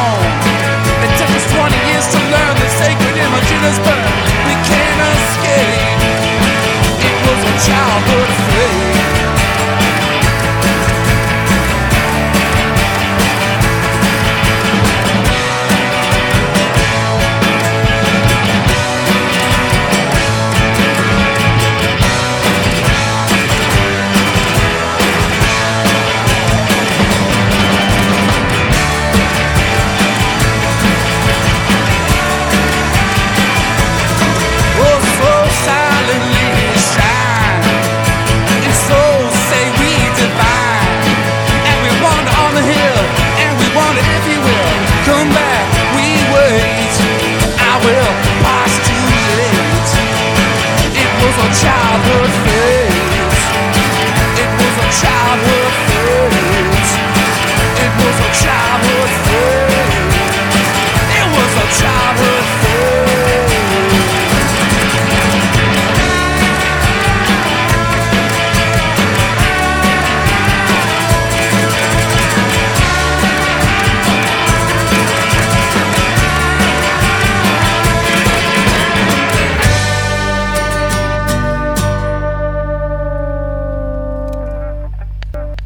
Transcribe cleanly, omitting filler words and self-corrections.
home. It took us 20 years to learn the sacred image in us burn. We can't escape. It was a childhood fate. Childhood phase. It was a childhood phase. It was a childhood phase.